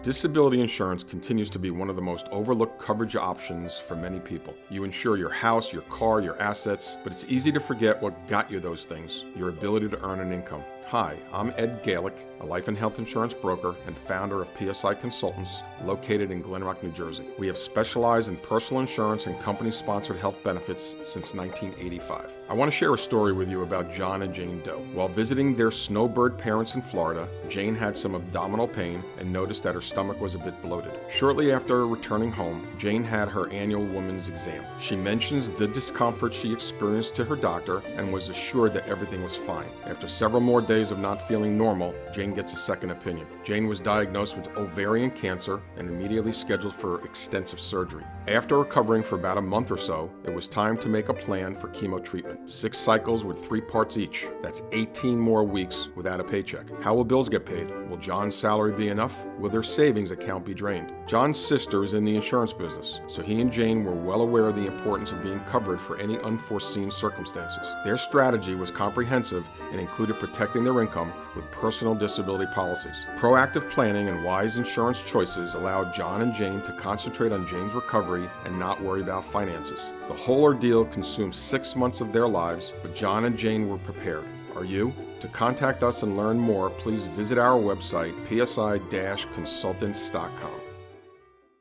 Disability insurance continues to be one of the most overlooked coverage options for many people. You insure your house, your car, your assets, but it's easy to forget what got you those things, your ability to earn an income. Hi, I'm Ed Galick, a life and health insurance broker and founder of PSI Consultants, located in Glen Rock, New Jersey. We have specialized in personal insurance and company-sponsored health benefits since 1985. I want to share a story with you about John and Jane Doe. While visiting their snowbird parents in Florida, Jane had some abdominal pain and noticed that her stomach was a bit bloated. Shortly after returning home, Jane had her annual woman's exam. She mentions the discomfort she experienced to her doctor and was assured that everything was fine. After several more days of not feeling normal, Jane gets a second opinion. Jane was diagnosed with ovarian cancer and immediately scheduled for extensive surgery. After recovering for about a month or so, it was time to make a plan for chemo treatment. 6 cycles with 3 parts each. That's 18 more weeks without a paycheck. How will bills get paid? Will John's salary be enough? Will their savings account be drained? John's sister is in the insurance business, so he and Jane were well aware of the importance of being covered for any unforeseen circumstances. Their strategy was comprehensive and included protecting their income with personal disability policies. Proactive planning and wise insurance choices allowed John and Jane to concentrate on Jane's recovery and not worry about finances. The whole ordeal consumed 6 months of their lives, but John and Jane were prepared. Are you? To contact us and learn more, please visit our website, psi-consultants.com.